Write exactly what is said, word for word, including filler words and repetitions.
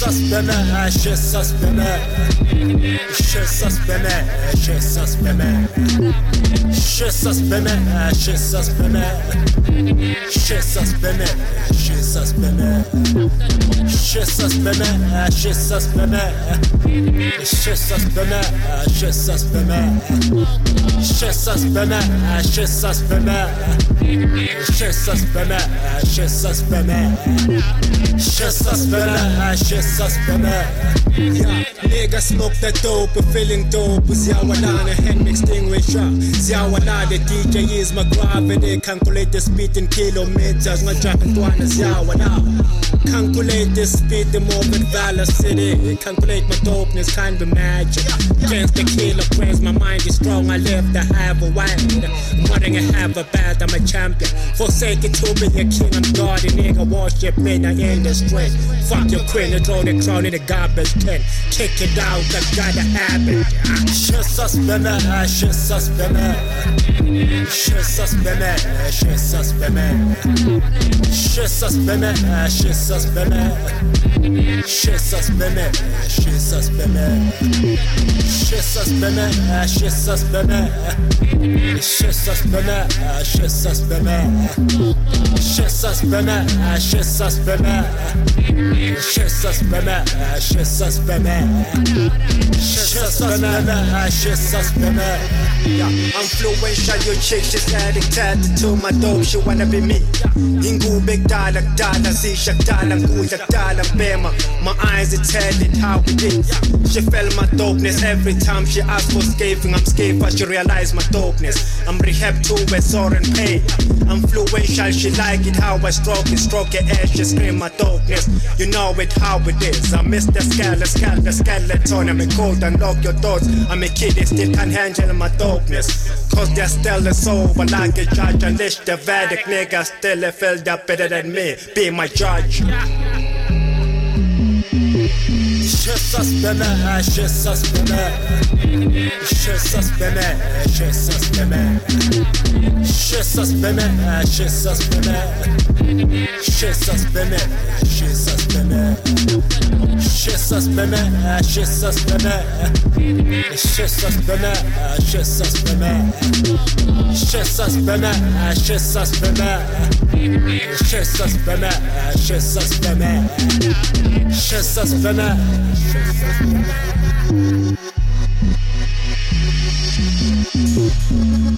speme, scesa speme, scesa speme, scesa speme, scesa speme, scesa speme, scesa speme, scesa speme, scesa speme, scesa speme, scesa speme, scesa speme, scesa speme, scesa speme, scesa speme, scesa speme, scesa speme, scesa speme. Yeah, nigga smoke that dope, we're feeling dope. Ziawana the hand extinguisher. Ziawana the D J is my gravity. Calculate the speed in kilometers. My jacket one is Ziawana. Calculate the speed, the movement velocity. Calculate my dopeness, kind of magic. Against the kilograms, my mind is strong. I live to have a wide. Running and have a bad, I'm a champion. Forsake it to be a king, I'm God. A nigga worship me, I in the strength. Fuck your queen, I throw the crown in the garbage can. Kick it out, I gotta have it. Scesa speme, scesa speme, scesa speme, scesa speme, scesa speme, scesa speme, scesa speme, scesa speme, scesa speme, scesa speme, scesa speme, scesa speme, scesa speme, scesa speme, scesa speme, scesa speme, scesa speme, scesa speme. Yeah, influential, your chick, she's addicted to my dope, she wanna be me. Ingu big dollar, dollar, see shak dollar, good dollar, bema. My eyes are telling how it is. She felt my dopeness every time she asked for scaping. I'm scared, but she realized my dopeness. I'm rehab to a sore and pain. Influential, she like it how I stroke it, stroke it as she scream my dopeness. You know it how it is. I miss the skeleton, skeleton, skeleton. I'm a cold, unlock your doors. I'm a kid, they still can't handle my dopeness. Cause they're still sober like a judge. Unleash the Vedic nigga still felt up better than me. Be my judge. Scesa speme, scesa speme, scesa speme, scesa speme, scesa speme, scesa speme, scesa speme, scesa speme, scesa speme, scesa speme, scesa speme, scesa speme, scesa speme, scesa speme, scesa speme, scesa speme, scesa speme. Thank you.